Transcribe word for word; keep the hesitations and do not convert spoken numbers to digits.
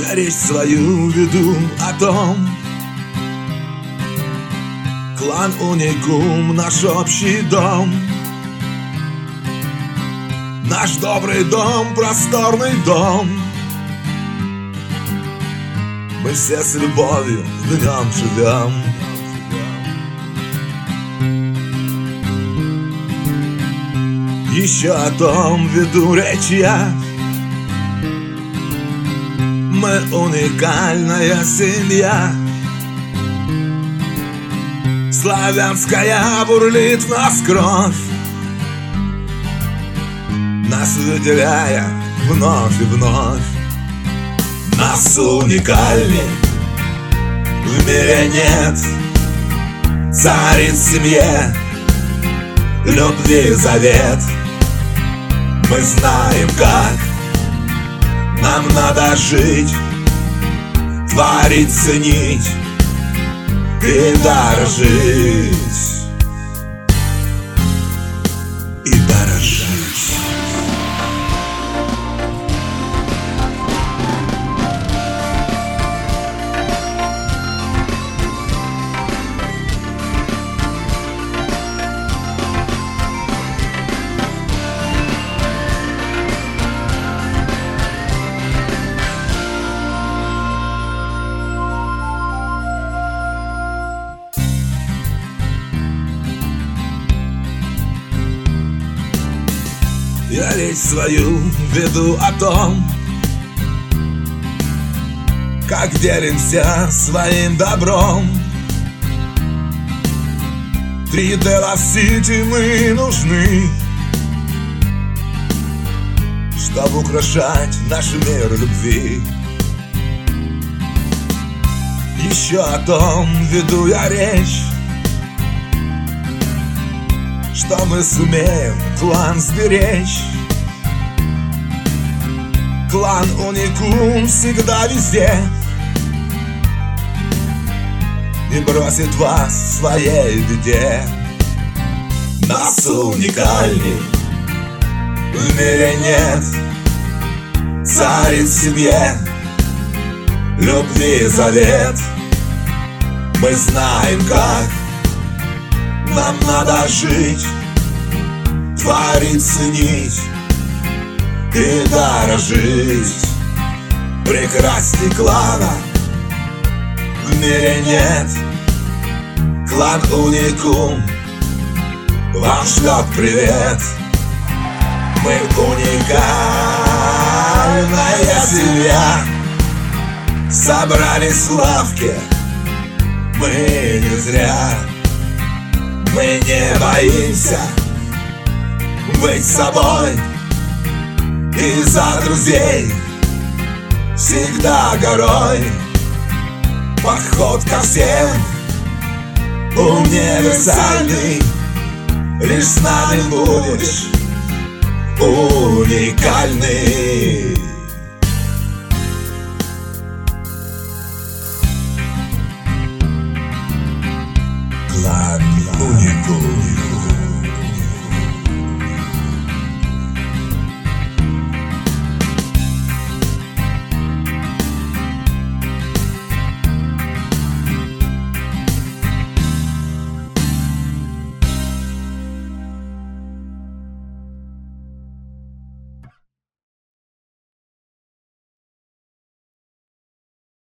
Я речь свою веду о том, клан Уникум — наш общий дом. Наш добрый дом, просторный дом. Мы все с любовью в нем живем. Еще о том веду речь я. Мы уникальная семья. Славянская бурлит в нас кровь, нас выделяя вновь и вновь. Нас уникальней в мире нет. Царит в семье любви завет. Мы знаем, как нам надо жить, творить, ценить и дорожить. И дорожить. Я речь свою веду о том, как делимся своим добром. три дэ Love City мы нужны, чтобы украшать наш мир любви. Еще о том веду я речь, что мы сумеем клан сберечь. Клан Уникум всегда везде не бросит вас в своей беде. Нас уникальней в мире нет. Царит в семье любви завет. Мы знаем, как нам надо жить, творить, ценить и дорожить. Прекрасней клана в мире нет. Клан Уникум вам шлет привет. Мы уникальная семья. Собрались в лавке мы не зря. Мы не боимся быть собой, и за друзей всегда горой. Подход ко всем универсальный, лишь с нами будешь уникальный.